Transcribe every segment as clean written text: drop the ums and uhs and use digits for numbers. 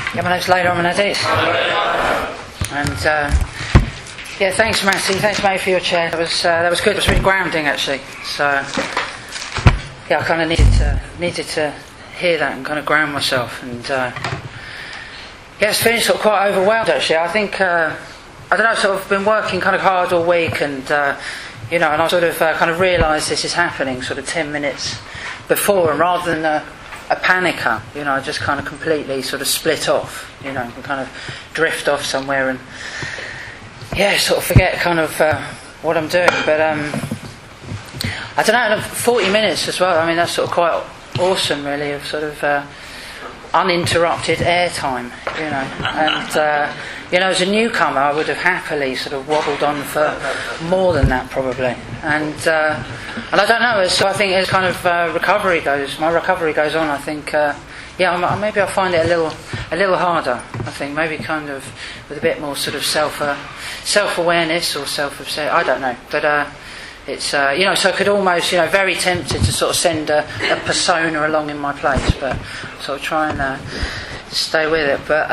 Yeah, my name's Leila Amanadi. And yeah, thanks Matty. Thanks mate for your chair. That was good. It was really grounding actually. So yeah, I kind of needed to hear that and kind of ground myself. And yeah, it's feeling sort of quite overwhelmed actually. I think I don't know. Sort of been working kind of hard all week, and and I sort of kind of realised this is happening sort of 10 minutes before, and rather than a panicker, I just kind of completely sort of split off, and kind of drift off somewhere and, sort of forget kind of what I'm doing. But I don't know, 40 minutes as well, I mean, that's sort of quite awesome really, of sort of uninterrupted airtime, and, as a newcomer I would have happily sort of wobbled on for more than that probably. And I don't know, so I think as kind of my recovery goes on, I think, maybe I'll find it a little harder. I think maybe kind of with a bit more sort of self-awareness or I don't know. But it's, so I could almost, very tempted to sort of send a persona along in my place, but sort of try and stay with it. But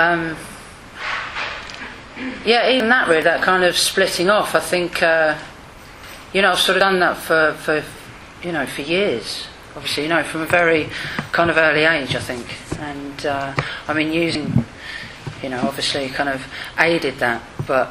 even that really, that kind of splitting off, I think, I've sort of done that for years. Obviously, from a very kind of early age, I think. And using, obviously kind of aided that. But,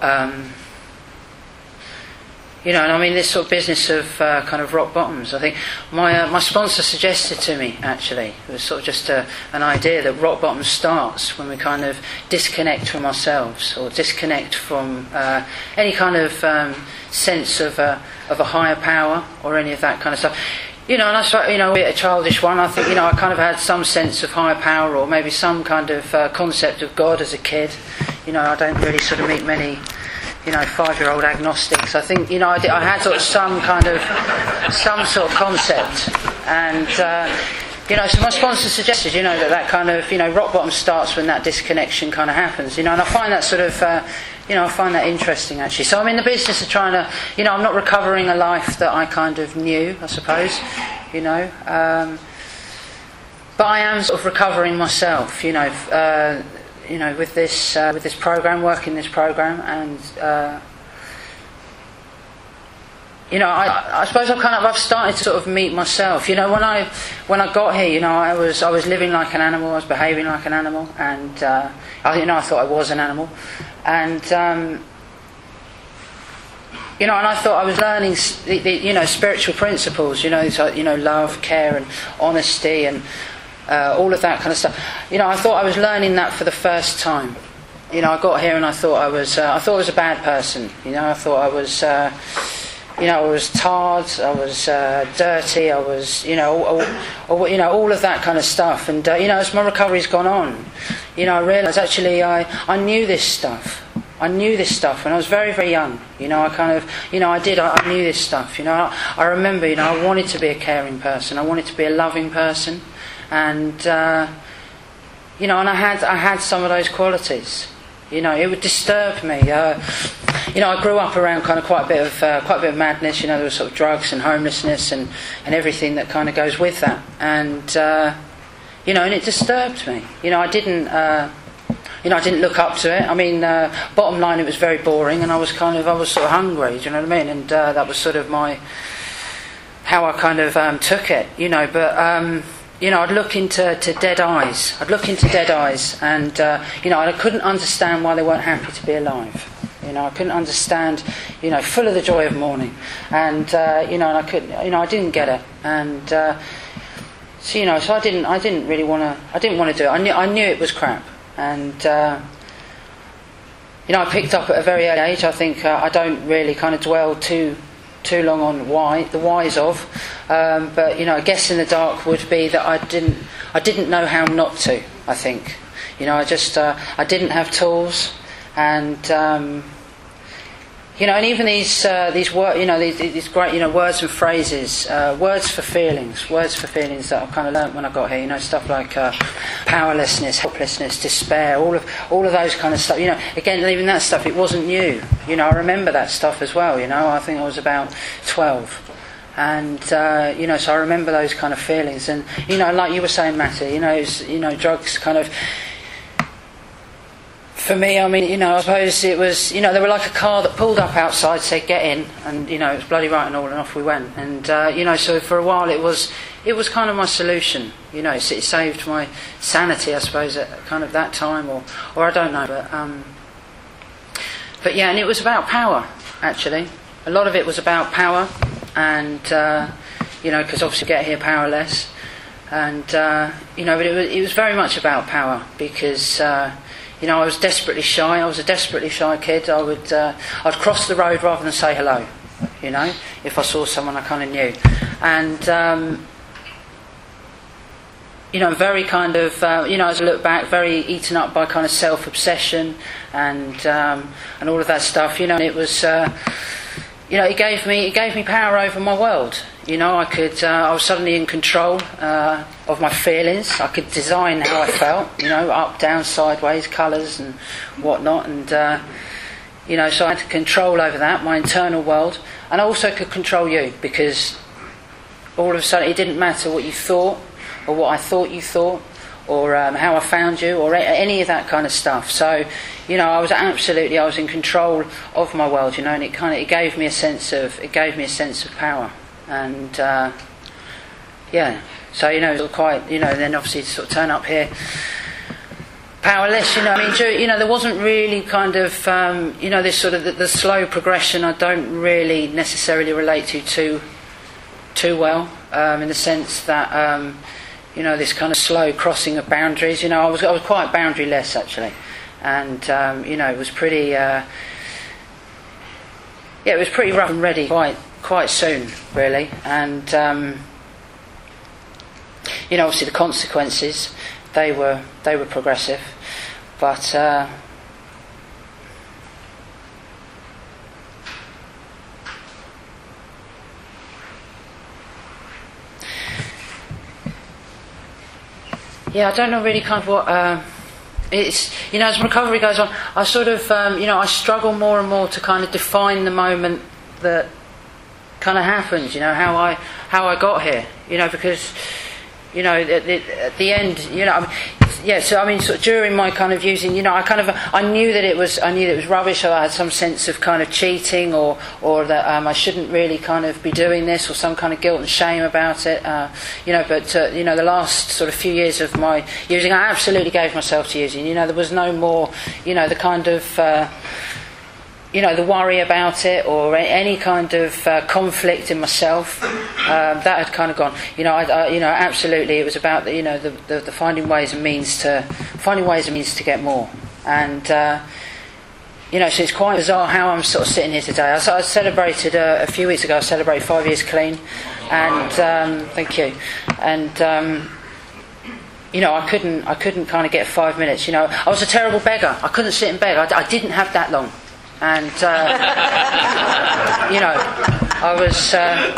this sort of business of kind of rock bottoms, I think my sponsor suggested to me, actually, it was sort of just an idea that rock bottom starts when we kind of disconnect from ourselves, or disconnect from any kind of sense of a higher power, or any of that kind of stuff. And I start, a childish one, I think, I kind of had some sense of higher power, or maybe some kind of concept of God as a kid. I don't really sort of meet many 5-year-old agnostics. I think, I had sort of some sort of concept. And, so my sponsor suggested, that kind of, rock bottom starts when that disconnection kind of happens, and I find that sort of, I find that interesting actually. So I'm in the business of trying to, I'm not recovering a life that I kind of knew, I suppose, but I am sort of recovering myself, with this program, working this program, and I suppose I've started to sort of meet myself. When I got here, I was living like an animal, I was behaving like an animal, and I thought I was an animal, and and I thought I was learning the spiritual principles, love, care, and honesty, and all of that kind of stuff. I thought I was learning that for the first time. I got here and I thought I was a bad person. I thought I was I was tarred, I was dirty, I was all of that kind of stuff. And as my recovery's gone on, I realised actually I knew this stuff. I knew this stuff when I was very, very young. I knew this stuff. I remember, I wanted to be a caring person. I wanted to be a loving person. And and I had some of those qualities. It would disturb me. I grew up around kind of quite a bit of madness. There was sort of drugs and homelessness and everything that kind of goes with that. And and it disturbed me. I didn't look up to it. Bottom line, it was very boring, and I was sort of hungry. Do you know what I mean? And that was sort of how I kind of took it. But. I'd look into dead eyes. And I couldn't understand why they weren't happy to be alive. I couldn't understand. Full of the joy of morning, and and I couldn't. I didn't get it, and so I didn't really want to. I didn't want to do it. I knew it was crap, and I picked up at a very early age. I think I don't really kind of dwell too long on the whys of, but I guess in the dark would be that I didn't know how not to. I think, I didn't have tools, and and even these words, these great words and phrases, words for feelings that I kind of learnt when I got here. Stuff like powerlessness, helplessness, despair, all of those kind of stuff. Again, even that stuff, it wasn't new. I remember that stuff as well. I think I was about 12, and so I remember those kind of feelings. And like you were saying, Matty, drugs kind of for me, I mean, I suppose it was, they were like a car that pulled up outside, said get in, and it was bloody right and all, and off we went. And so for a while it was kind of my solution. It saved my sanity, I suppose, at kind of that time, or I don't know, but yeah, and it was about power, actually. A lot of it was about power, and because obviously get here powerless, and but it was very much about power, because I was desperately shy. I was a desperately shy kid. I'd cross the road rather than say hello, if I saw someone I kind of knew, and very kind of as I look back, very eaten up by kind of self-obsession and all of that stuff. And it was. It gave me power over my world. I was suddenly in control of my feelings. I could design how I felt, up, down, sideways, colours and whatnot. And, so I had control over that, my internal world. And I also could control you, because all of a sudden it didn't matter what you thought or what I thought you thought, or how I found you, or any of that kind of stuff. So, I was in control of my world, and it gave me a sense of power, and so it was quite, then obviously to sort of turn up here powerless, there wasn't really kind of this sort of the slow progression. I don't really necessarily relate to too well, in the sense that this kind of slow crossing of boundaries. I was quite boundaryless, actually, and it was pretty it was pretty rough and ready quite soon, really. And obviously the consequences, they were progressive, but I don't know really kind of what it's. As recovery goes on, I sort of I struggle more and more to kind of define the moment that kind of happened. How I got here. Because at the end, so during my kind of using, I knew that it was rubbish, or I had some sense of kind of cheating, or that I shouldn't really kind of be doing this, or some kind of guilt and shame about it, but the last sort of few years of my using, I absolutely gave myself to using. There was no more, the kind of the worry about it, or any kind of conflict in myself, that had kind of gone. Absolutely, it was about the finding ways and means to get more. And so it's quite bizarre how I'm sort of sitting here today. I celebrated a few weeks ago. I celebrated 5 years clean, and thank you. And I couldn't kind of get 5 minutes. I was a terrible beggar. I couldn't sit in bed. I didn't have that long. And I was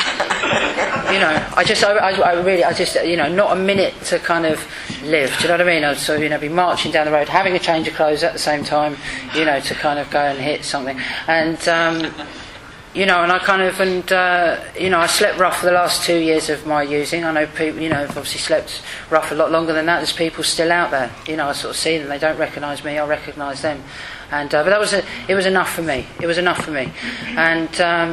not a minute to kind of live. Do you know what I mean? I'd sort of be marching down the road, having a change of clothes at the same time, to kind of go and hit something. And and I kind of I slept rough for the last 2 years of my using. I know people have obviously slept rough a lot longer than that. There's people still out there. I sort of see them. They don't recognise me. I recognise them. And but it was enough for me. It was enough for me. And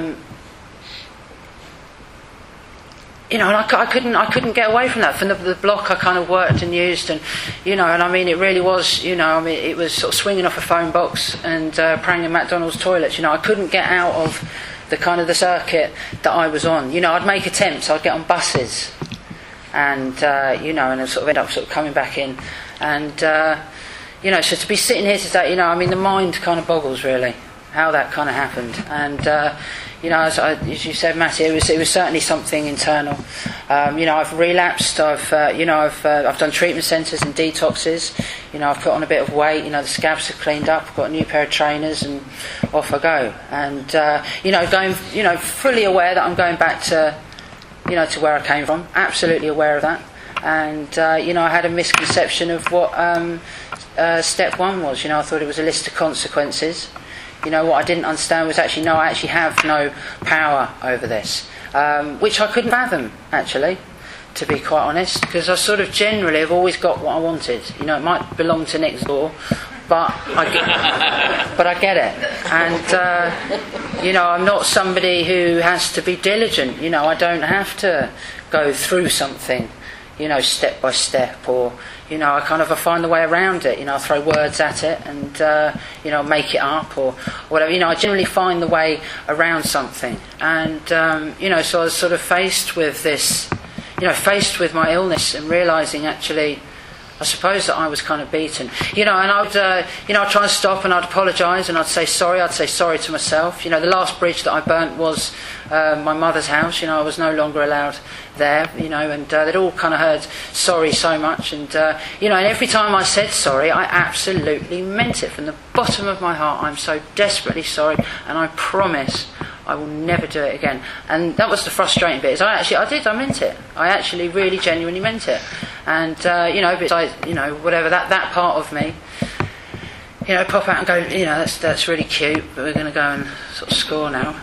and I couldn't get away from that. From the block I kind of worked and used, and and I mean it really was, it was sort of swinging off a phone box and praying in McDonald's toilets. I couldn't get out of the kind of the circuit that I was on. I'd make attempts. I'd get on buses, and and I'd sort of end up sort of coming back in, and so to be sitting here today, the mind kind of boggles really how that kind of happened. And as you said, Matty, it was certainly something internal. I've relapsed. I've done treatment centres and detoxes. I've put on a bit of weight. The scabs have cleaned up. I've got a new pair of trainers, and off I go. And going, fully aware that I'm going back to, to where I came from. Absolutely aware of that. And I had a misconception of what step one was. I thought it was a list of consequences. What I didn't understand was actually, no, I actually have no power over this, which I couldn't fathom, actually, to be quite honest, because I sort of generally have always got what I wanted. It might belong to next door, but I get it. And, I'm not somebody who has to be diligent. I don't have to go through something, step by step, or, I find the way around it. I throw words at it and, make it up or whatever. I generally find the way around something. And, so I was sort of faced with this, faced with my illness and realising actually, I suppose that I was kind of beaten. And I'd try and stop and I'd apologise and I'd say sorry to myself. The last bridge that I burnt was my mother's house. I was no longer allowed there, and they'd all kind of heard sorry so much. And, and every time I said sorry, I absolutely meant it. From the bottom of my heart, I'm so desperately sorry, and I promise I will never do it again. And that was the frustrating bit, is I meant it. I actually really genuinely meant it. And, bits like, whatever, that part of me, pop out and go, that's really cute, but we're going to go and sort of score now.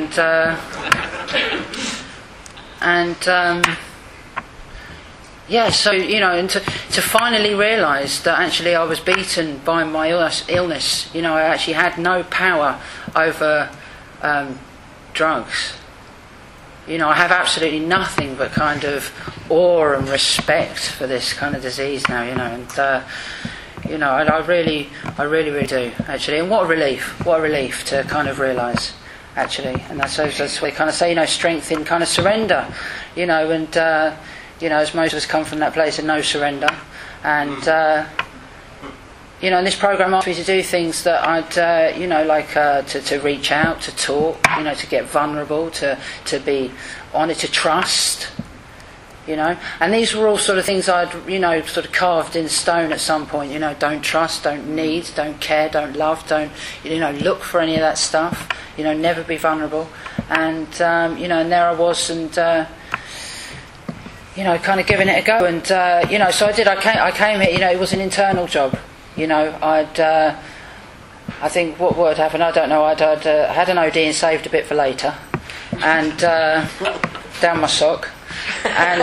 So, and to finally realise that actually I was beaten by my illness. I actually had no power over drugs. I have absolutely nothing but kind of awe and respect for this kind of disease now, and I really do, actually. And what a relief to kind of realise, actually. And that's what they kind of say, strength in kind of surrender, and as most of us come from that place of no surrender, and and this programme asked me to do things that I'd, to reach out, to talk, to get vulnerable, to be honest, to trust, And these were all sort of things I'd, sort of carved in stone at some point. Don't trust, don't need, don't care, don't love, don't, look for any of that stuff. Never be vulnerable. And, and there I was, and, kind of giving it a go. And, so I did. I came here. It was an internal job. I think what would happen, I don't know, I'd had an OD and saved a bit for later, and down my sock, and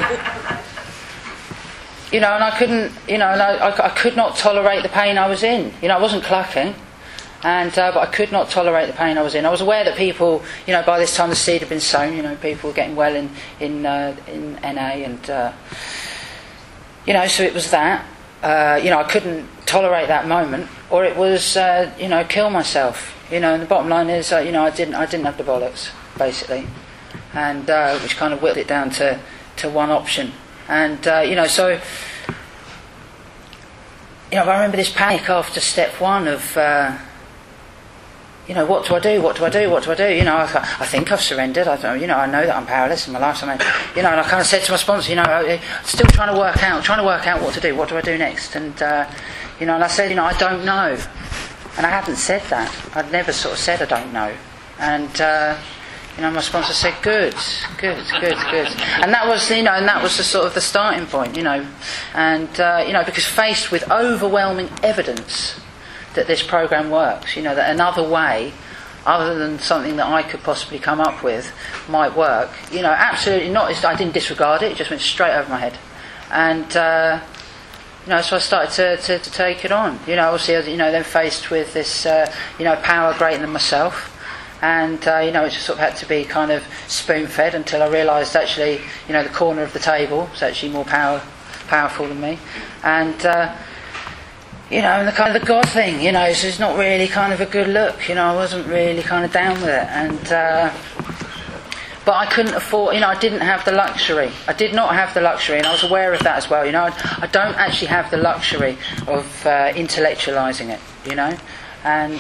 and I couldn't, and I could not tolerate the pain I was in. I wasn't clucking, and but I could not tolerate the pain I was in. I was aware that people, by this time the seed had been sown. People were getting well in NA, and so it was that. I couldn't tolerate that moment, or it was, kill myself. And the bottom line is, I didn't have the bollocks, basically, and which kind of whittled it down to one option. And so, I remember this panic after step one of, what do I do? What do I do? What do I do? I think I've surrendered. I know that I'm powerless in my life. And I kind of said to my sponsor, still trying to work out what to do. What do I do next? And, and I said, I don't know. And I hadn't said that. I'd never sort of said I don't know. And, my sponsor said, good. And that was, and that was the sort of the starting point, And, because faced with overwhelming evidence that this program works, that another way, other than something that I could possibly come up with, might work. Absolutely not. I didn't disregard it. It just went straight over my head, and so I started to take it on. Obviously, then faced with this, power greater than myself, and it just sort of had to be kind of spoon-fed until I realised actually, the corner of the table was actually more powerful than me, and. And the kind of the God thing, so it's not really kind of a good look. I wasn't really kind of down with it, and but I couldn't afford. I didn't have the luxury. I did not have the luxury, and I was aware of that as well. I don't actually have the luxury of intellectualising it. And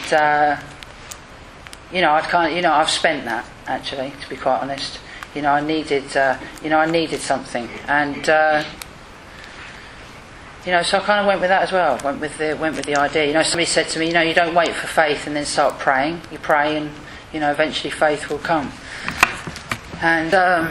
I'd kind of, I've spent that actually, to be quite honest. I needed something, and. So I kind of went with that as well. Went with the idea. Somebody said to me, you don't wait for faith and then start praying. You pray, and eventually faith will come. And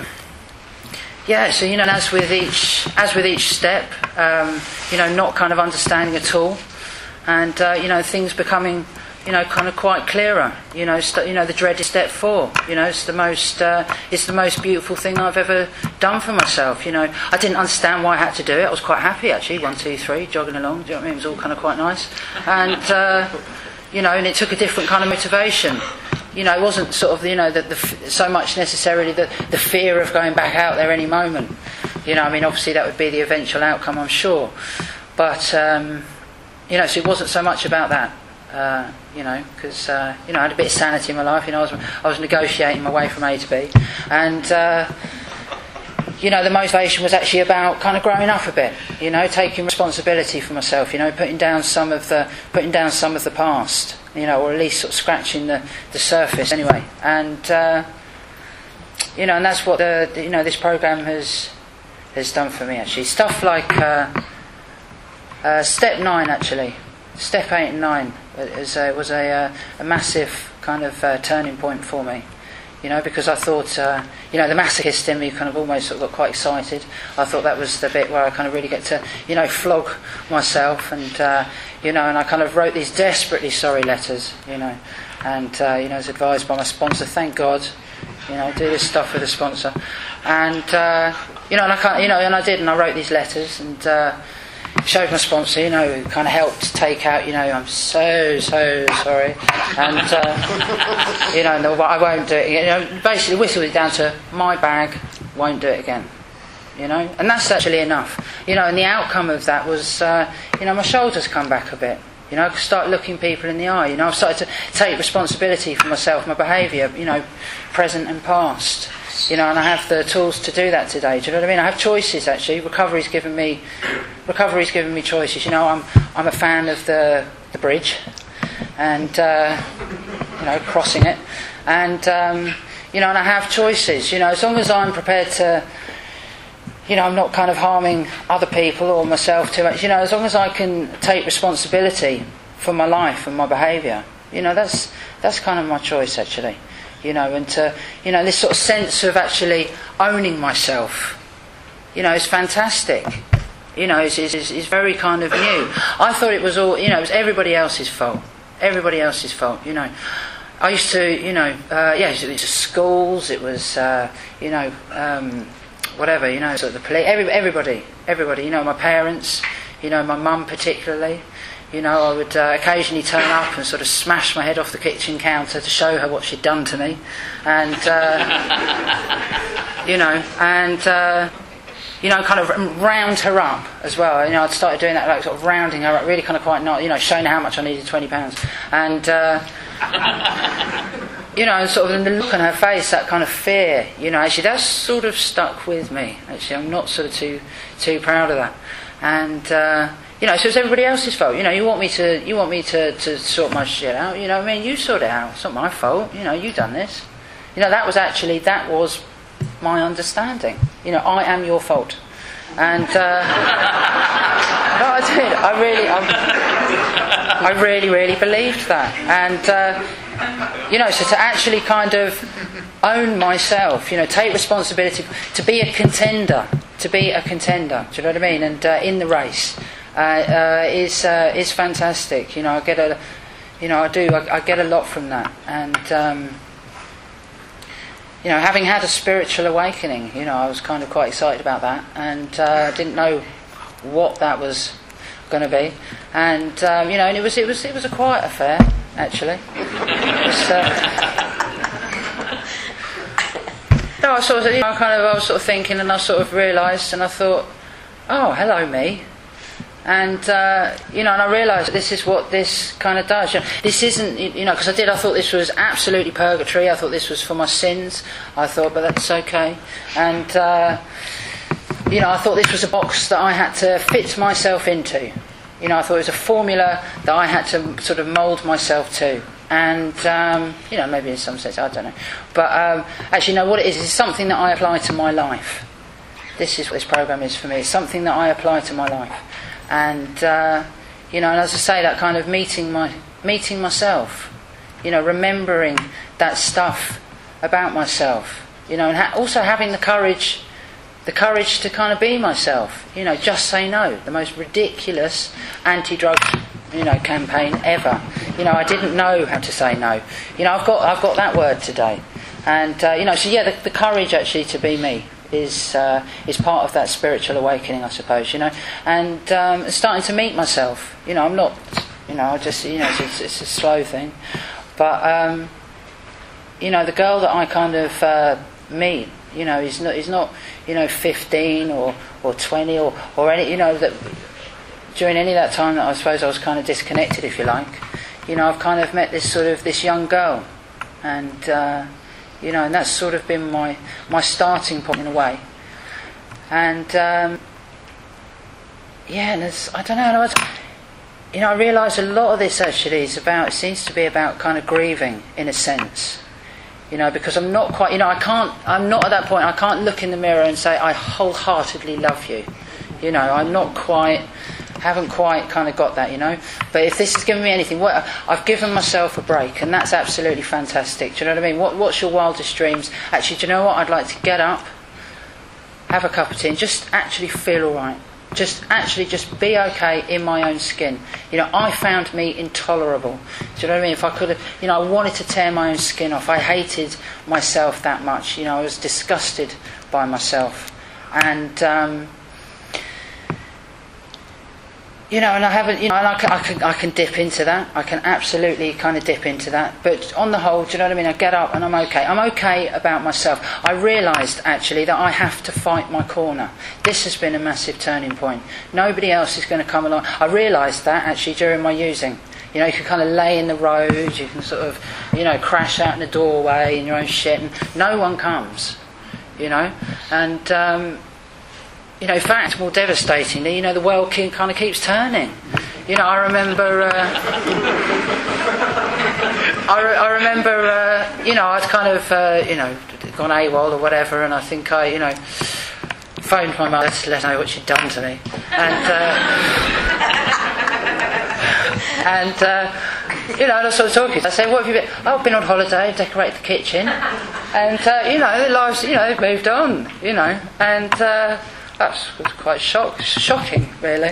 so as with each step, not kind of understanding at all, and things becoming kind of quite clearer. The dreaded step 4. It's the most beautiful thing I've ever done for myself. I didn't understand why I had to do it. I was quite happy actually. 1, 2, 3, jogging along. Do you know what I mean? It was all kind of quite nice, and and it took a different kind of motivation. It wasn't sort of so much necessarily the fear of going back out there any moment. Obviously that would be the eventual outcome, I'm sure, but so it wasn't so much about that. Because I had a bit of sanity in my life. I was negotiating my way from A to B, and the motivation was actually about kind of growing up a bit. Taking responsibility for myself. Putting down some of the past. Or at least sort of scratching the surface anyway. And and that's what this program has done for me actually. Stuff like step 9 actually. Step 8 and 9 was a massive kind of turning point for me, because I thought, the masochist in me kind of almost sort of got quite excited. I thought that was the bit where I kind of really get to, flog myself, and and I kind of wrote these desperately sorry letters, and as advised by my sponsor, thank God, do this stuff with a sponsor, and and I did, and I wrote these letters, and showed my sponsor, who kind of helped take out, I'm so sorry, and no, I won't do it again. Basically whistled it down to my bag, won't do it again, and that's actually enough, and the outcome of that was, my shoulders come back a bit, I could start looking people in the eye, I've started to take responsibility for myself, my behaviour, present and past. And I have the tools to do that today. Do you know what I mean? I have choices actually. Recovery's given me choices. I'm a fan of the bridge, and crossing it, and and I have choices. As long as I'm prepared to, I'm not kind of harming other people or myself too much. As long as I can take responsibility for my life and my behaviour, that's kind of my choice actually. And to, this sort of sense of actually owning myself, is fantastic. Is very kind of new. I thought it was all, it was everybody else's fault. Everybody else's fault, I used to, it was schools, it was, whatever, sort of the police, everybody, my parents, my mum particularly. I would occasionally turn up and sort of smash my head off the kitchen counter to show her what she'd done to me, and kind of round her up as well. I'd started doing that, like sort of rounding her up, really kind of quite not, showing her how much I needed £20, and and sort of in the look on her face, that kind of fear, actually that's sort of stuck with me. Actually, I'm not sort of too proud of that, and. So it's everybody else's fault. You want me to sort my shit out. You sort it out. It's not my fault. You've done this. That was my understanding. I am your fault. And no, I did. I really believed that. And so to actually kind of own myself, take responsibility, to be a contender. Do you know what I mean? And in the race. Is fantastic. I get I get a lot from that, and having had a spiritual awakening, I was kind of quite excited about that, and didn't know what that was going to be, and and it was a quiet affair actually. No, I was sort of thinking, and I sort of realised, and I thought, oh, hello me. And and I realised that this is what this kind of does. This isn't, because I thought this was absolutely purgatory. I thought this was for my sins. I thought, but that's okay. And I thought this was a box that I had to fit myself into. I thought it was a formula that I had to sort of mould myself to. And maybe in some sense, I don't know. But actually, no, what it is something that I apply to my life. This is what this program is for me. It's something that I apply to my life. And and as I say, that kind of meeting myself, remembering that stuff about myself, and also having the courage to kind of be myself, just say no. The most ridiculous anti-drug campaign ever. I didn't know how to say no. I've got that word today, and so yeah, the courage actually to be me is part of that spiritual awakening, I suppose. And starting to meet myself. I'm not. I just it's a slow thing, but the girl that I kind of meet, is not 15 or 20 or any, that during any of that time that I suppose I was kind of disconnected, if you like. I've kind of met this young girl, and and that's sort of been my starting point in a way. And and I don't know. I realise a lot of this actually seems to be about kind of grieving in a sense. Because I'm not quite, I'm not at that point. I can't look in the mirror and say I wholeheartedly love you. I'm not quite. Haven't quite kind of got that, But if this has given me anything, I've given myself a break, and that's absolutely fantastic. Do you know what I mean? What's your wildest dreams? Actually, do you know what? I'd like to get up, have a cup of tea, and just actually feel all right. Just be okay in my own skin. I found me intolerable. Do you know what I mean? If I could have, I wanted to tear my own skin off. I hated myself that much. I was disgusted by myself, and. And I haven't, and I can dip into that. I can absolutely kind of dip into that. But on the whole, do you know what I mean? I get up and I'm okay. I'm okay about myself. I realised actually that I have to fight my corner. This has been a massive turning point. Nobody else is going to come along. I realised that actually during my using. You can kind of lay in the road. You can sort of, crash out in the doorway in your own shit, and no one comes. And. In fact, more devastatingly, the world kind of keeps turning. I remember, I'd kind of, gone AWOL or whatever, and I think I, phoned my mother to let her know what she'd done to me. And I was sort of talking. I said, "What have you been?" "Oh, I've been on holiday, decorated the kitchen," and the lives, they've moved on, and. That was quite shocking, really.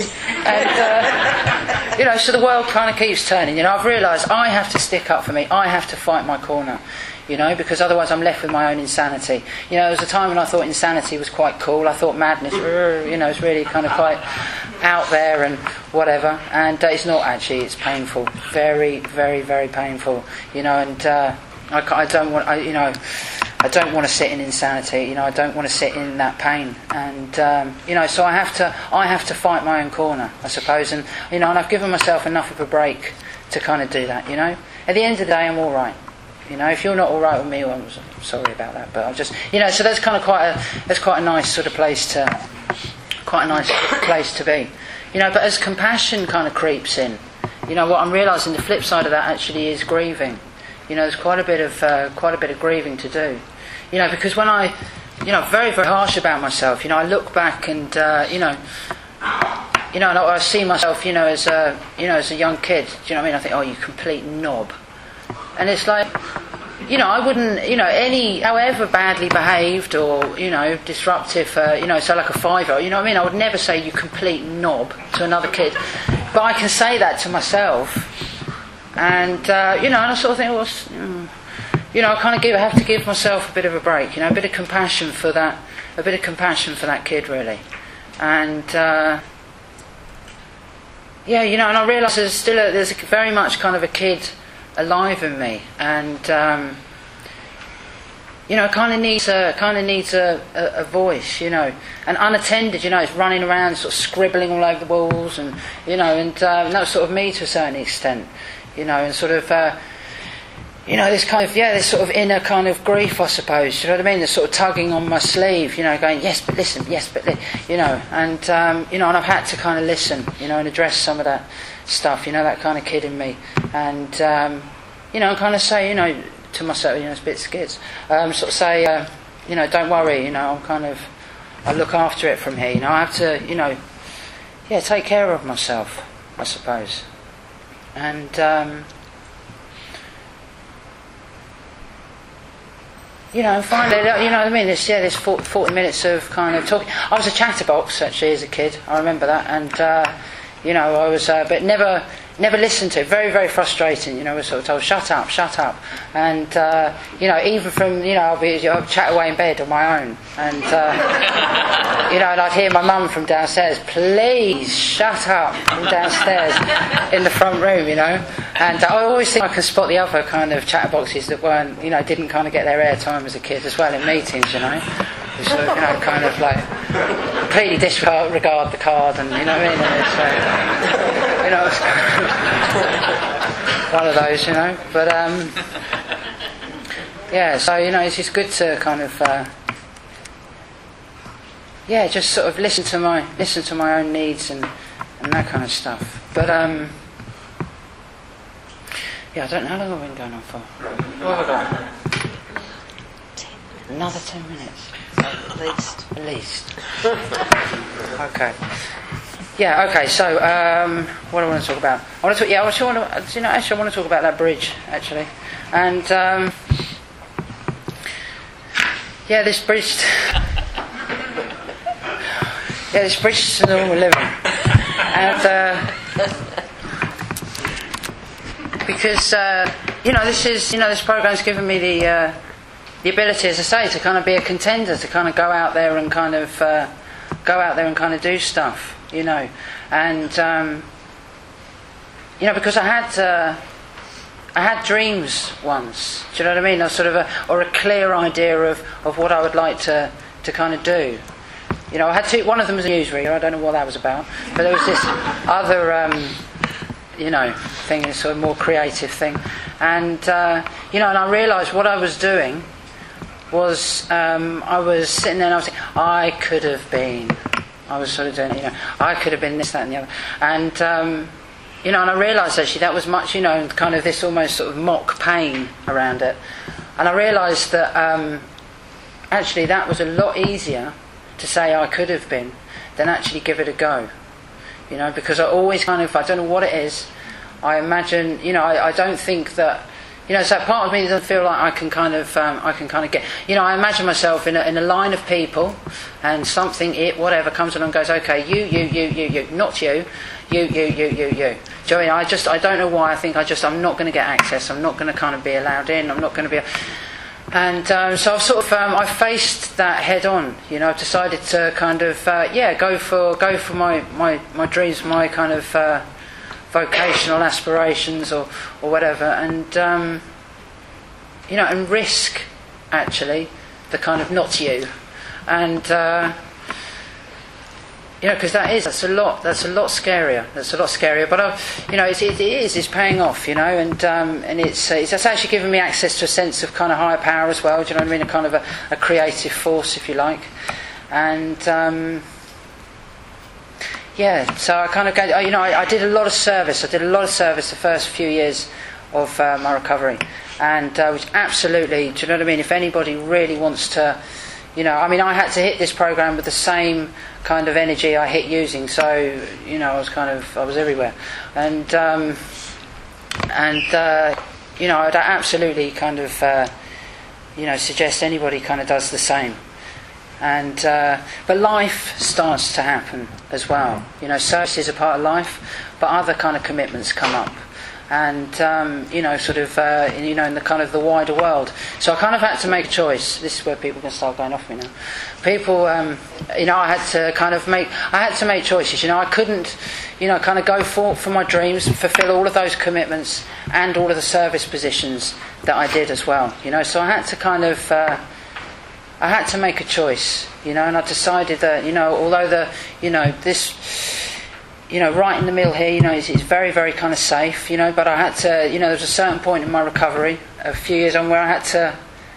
And, so the world kind of keeps turning. I've realised I have to stick up for me. I have to fight my corner, because otherwise I'm left with my own insanity. There was a time when I thought insanity was quite cool. I thought madness, is really kind of quite out there and whatever. And it's not actually. It's painful. Very, very, very painful. And I don't want, I don't want to sit in insanity. I don't want to sit in that pain, and so I have to fight my own corner, I suppose, and and I've given myself enough of a break to kind of do that. At the end of the day, I'm all right. If you're not all right with me, well, I'm sorry about that, but I'll just, so that's kind of quite a nice sort of place to be. But as compassion kind of creeps in, what I'm realising, the flip side of that actually is grieving. There's quite a bit of grieving to do. Because when I, very, very harsh about myself. I look back and, and I see myself, as a young kid. Do you know what I mean? I think, oh, you complete knob. And it's like, I wouldn't, however badly behaved or, disruptive, so like a 5-year-old, what I mean? I would never say you complete knob to another kid. But I can say that to myself. And, and I sort of think, well, I kind of have to give myself a bit of a break, a bit of compassion for that kid, really. And, and I realise there's very much kind of a kid alive in me, and, kind of needs a voice, and unattended, it's running around, sort of scribbling all over the walls, and, and that's sort of me to a certain extent. And sort of, this kind of, this sort of inner kind of grief, I suppose. You know what I mean? The sort of tugging on my sleeve, going, yes, but listen, and and I've had to kind of listen, and address some of that stuff, that kind of kid in me, and and kind of say, to myself, it's a bit scared, sort of say, don't worry, I look after it from here. I have to, take care of myself, I suppose. And and finally, what I mean, this 40 minutes of kind of talking. I was a chatterbox actually as a kid. I remember that, and I was, but never never listened to. Very, very frustrating. You know, we're sort of told, shut up, shut up. And, you know, even from, you know, I'll chat away in bed on my own. And, you know, and I'd hear my mum from downstairs, please shut up, from downstairs in the front room, you know. And I always think I can spot the other kind of chatterboxes that weren't, you know, didn't kind of get their airtime as a kid as well in meetings, you know. Sort of, you know, kind of like completely disregard the card, and you know what I mean. And it's, you know, it's kind of one of those, you know. But yeah, so you know, it's just good to kind of yeah, just sort of listen to my own needs and that kind of stuff. But yeah, I don't know how long I've been going on for. What have I got? Another 10 minutes. At least. Okay. Yeah. Okay. So, what do I want to talk about? I want to talk. Yeah. Actually, I want to talk about that bridge. Actually, and yeah, this bridge. Yeah, this bridge is the normal living, and because you know, this program's given me the ability, as I say, to kind of be a contender, to kind of go out there and kind of do stuff, you know, and you know, because I had dreams once. Do you know what I mean? Or sort of a clear idea of what I would like to kind of do. You know, I had two. One of them was a newsreader. I don't know what that was about, but there was this other, you know, thing, this sort of more creative thing, and you know, and I realised what I was doing was I was sitting there and I was thinking, I could have been. I was sort of doing, you know, I could have been this, that, and the other, and you know, and I realised actually that was much, you know, kind of this almost sort of mock pain around it, and I realised that actually that was a lot easier to say I could have been than actually give it a go, you know, because I always kind of, I don't know what it is, I imagine, you know, I don't think that, you know, so part of me doesn't feel like I can kind of get, you know, I imagine myself in a line of people, and something, whatever comes along and goes, okay, you, not you. Do you know what I mean? I don't know why I think I'm not going to get access, I'm not going to kind of be allowed in, I'm not going to be, and so I've sort of, I faced that head on, you know, I've decided to kind of, go for my dreams, my kind of, vocational aspirations or whatever, and you know, and risk actually the kind of not you, and you know, because that's a lot scarier, but you know, it's paying off, you know, and it's actually given me access to a sense of kind of higher power as well. Do you know what I mean? A kind of a creative force, if you like, and yeah, so I kind of go, you know, I did a lot of service. The first few years of my recovery, and which absolutely, do you know what I mean? If anybody really wants to, you know, I mean, I had to hit this program with the same kind of energy I hit using. So, you know, I was everywhere, and you know, I'd absolutely kind of, you know, suggest anybody kind of does the same. And but life starts to happen as well. You know, service is a part of life, but other kind of commitments come up, and you know, sort of, you know, in the kind of the wider world. So I kind of had to make a choice. This is where people can start going off me now. People, you know, I had to make choices. You know, I couldn't, you know, kind of go for my dreams, fulfil all of those commitments and all of the service positions that I did as well. You know, so I had to kind of. I had to make a choice, you know, and I decided that, you know, although this, you know, right in the middle here, you know, is very, very kind of safe, you know, but I had to, you know, there was a certain point in my recovery, a few years on, where I had to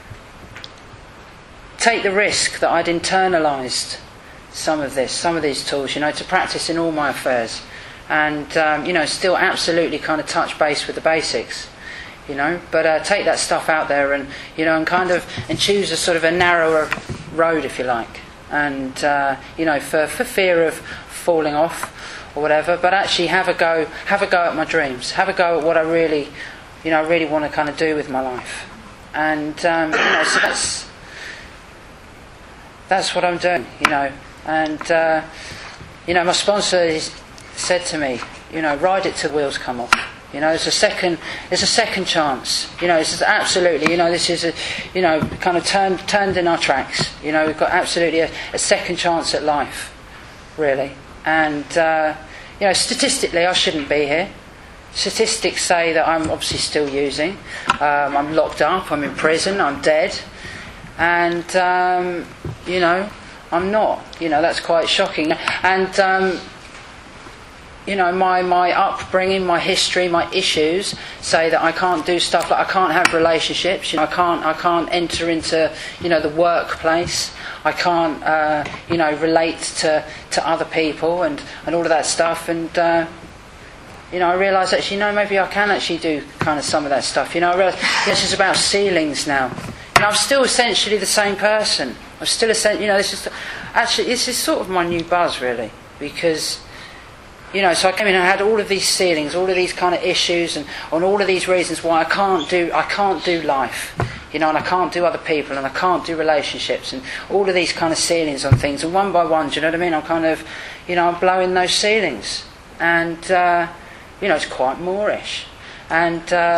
take the risk that I'd internalised some of these tools, you know, to practice in all my affairs, and, you know, still absolutely kind of touch base with the basics. You know, but take that stuff out there, and you know, and kind of, and choose a sort of a narrower road, if you like, and you know, for fear of falling off or whatever. But actually, have a go at my dreams, have a go at what I really want to kind of do with my life, and you know, so that's what I'm doing, you know, and you know, my sponsor said to me, ride it till the wheels come off. It's a second chance. This is absolutely, this is kind of turned in our tracks. We've got absolutely a second chance at life, really. And, statistically, I shouldn't be here. Statistics say that I'm obviously still using. I'm locked up, I'm in prison, I'm dead. And, I'm not. That's quite shocking. And, my upbringing, my history, my issues say that I can't do stuff like I can't have relationships. I can't enter into the workplace. I can't relate to other people and all of that stuff. And I realise actually maybe I can actually do kind of some of that stuff. I realise this is about ceilings now. I'm still essentially the same person. I'm still essentially this is sort of my new buzz really, because. So I came in and I had all of these ceilings, all of these kind of issues, and on all of these reasons why I can't do life, and I can't do other people, and I can't do relationships, and all of these kind of ceilings on things. And one by one, do you know what I mean? I'm kind of, I'm blowing those ceilings, and it's quite Moorish, and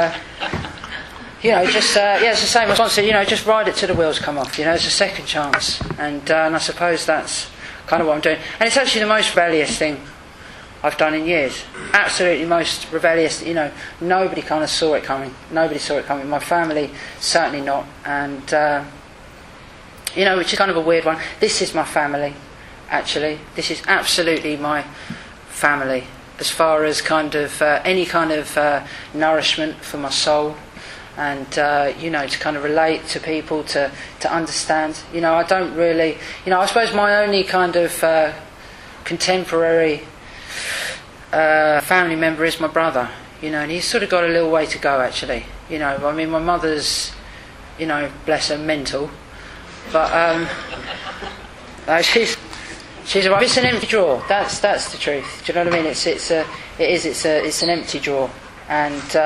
it's the same response. Just ride it till the wheels come off. It's a second chance, and I suppose that's kind of what I'm doing. And it's actually the most rebellious thing I've done in years. Absolutely most rebellious. Nobody kind of saw it coming. Nobody saw it coming. My family certainly not. And which is kind of a weird one. This is my family, actually. This is absolutely my family, as far as kind of any kind of nourishment for my soul, and to kind of relate to people, to understand. I don't really. I suppose my only kind of contemporary family member is my brother, and he's sort of got a little way to go actually. My mother's, bless her, mental, but she's it's an empty drawer. That's the truth. Do you know what I mean? It's an empty drawer, and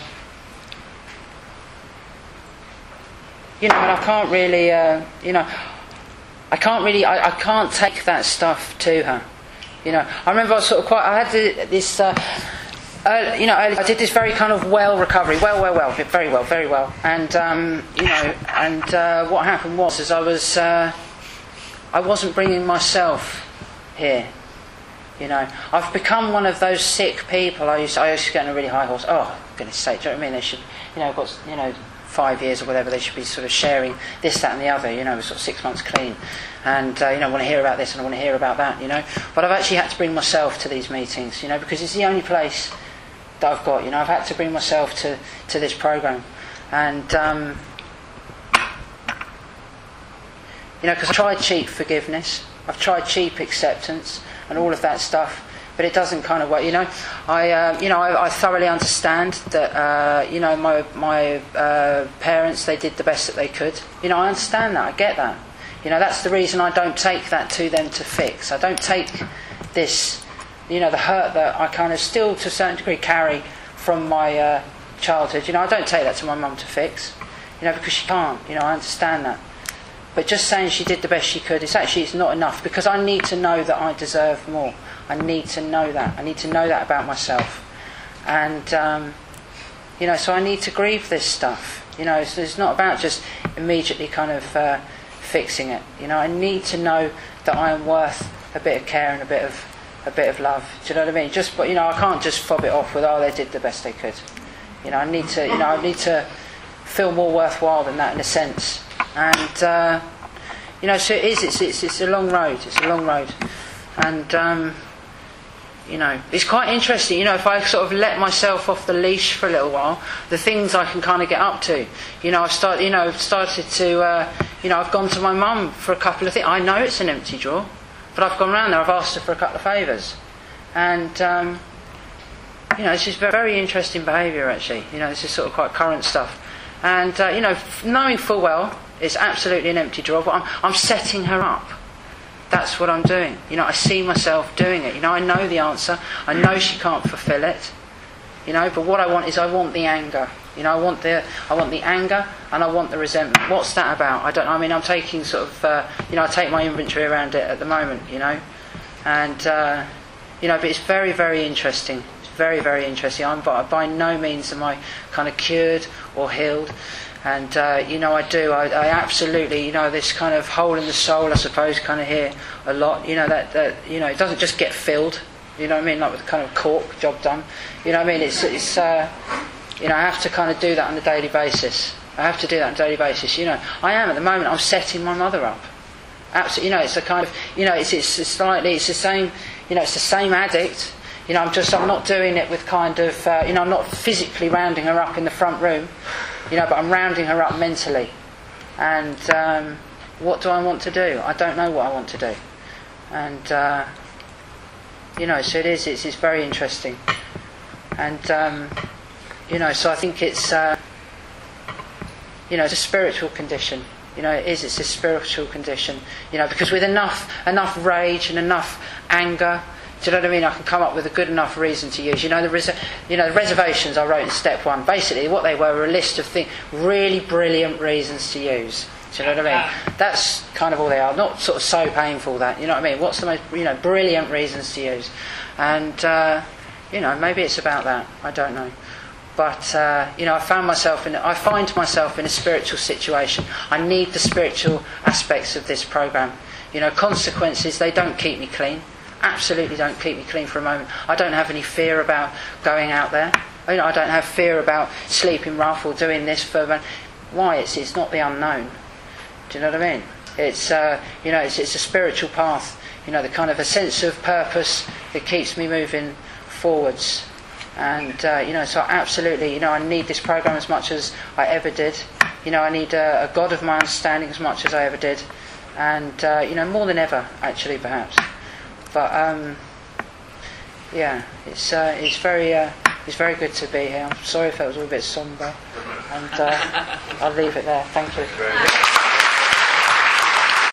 and I can't really, I can't take that stuff to her. I remember I was sort of I had this, early, I did this very kind of recovery, very well. And, what happened was I wasn't bringing myself here. I've become one of those sick people. I used to get on a really high horse. Oh, goodness sake, do you know what I mean? They should, got, 5 years or whatever, they should be sort of sharing this, that and the other, sort of 6 months clean. And, I want to hear about this and I want to hear about that, But I've actually had to bring myself to these meetings, because it's the only place that I've got, I've had to bring myself to this programme. And, because I tried cheap forgiveness, I've tried cheap acceptance and all of that stuff, but it doesn't kind of work. I thoroughly understand that. My parents, they did the best that they could. I understand that. I get that. That's the reason I don't take that to them to fix. I don't take this, the hurt that I kind of still to a certain degree carry from my childhood. I don't take that to my mum to fix. Because she can't. I understand that. But just saying she did the best she could, it's not enough, because I need to know that I deserve more. I need to know that. I need to know that about myself. And, so I need to grieve this stuff. So it's not about just immediately kind of fixing it. I need to know that I am worth a bit of care and a bit of love. Do you know what I mean? But I can't just fob it off with, they did the best they could. I need to feel more worthwhile than that in a sense. And so it is. It's a long road. It's a long road, and it's quite interesting. If I sort of let myself off the leash for a little while, the things I can kind of get up to. I've started to. I've gone to my mum for a couple of things. I know it's an empty drawer, but I've gone round there. I've asked her for a couple of favours, and it's just very interesting behaviour actually. This is sort of quite current stuff, and knowing full well. It's absolutely an empty drawer, but I'm setting her up. That's what I'm doing. I see myself doing it. I know the answer. I know she can't fulfill it. But what I want is the anger. I want the anger and I want the resentment. What's that about? I'm taking sort of, I take my inventory around it at the moment, and, but it's very, very interesting. It's very, very interesting. I'm by no means am I kind of cured or healed. And, I absolutely, this kind of hole in the soul, I suppose, kind of hear a lot. It doesn't just get filled, you know what I mean, like with kind of cork, job done. You know what I mean? It's I have to kind of do that on a daily basis. I have to do that on a daily basis. I am at the moment, I'm setting my mother up. Absolutely, it's a kind of, it's slightly, it's the same, it's the same addict. I'm not doing it with kind of, I'm not physically rounding her up in the front room, but I'm rounding her up mentally. And what do I want to do? I don't know what I want to do. And, so it's very interesting. And, so I think it's, it's a spiritual condition. It's a spiritual condition. Because with enough rage and enough anger, do you know what I mean? I can come up with a good enough reason to use. The reservations I wrote in step 1. Basically, what they were a list of really brilliant reasons to use. Do you know what I mean? That's kind of all they are. Not sort of so painful that. You know what I mean? What's the most brilliant reasons to use? And maybe it's about that. I don't know. But I find myself in a spiritual situation. I need the spiritual aspects of this program. Consequences, they don't keep me clean. Absolutely don't keep me clean for a moment. I don't have any fear about going out there. I don't have fear about sleeping rough or doing this for. Why? It's not the unknown. Do you know what I mean? It's it's a spiritual path. The kind of a sense of purpose that keeps me moving forwards. And so absolutely, I need this program as much as I ever did. I need a God of my understanding as much as I ever did, and more than ever, actually, perhaps. But it's very good to be here. I'm sorry if that was a little bit sombre, and I'll leave it there. Thank you.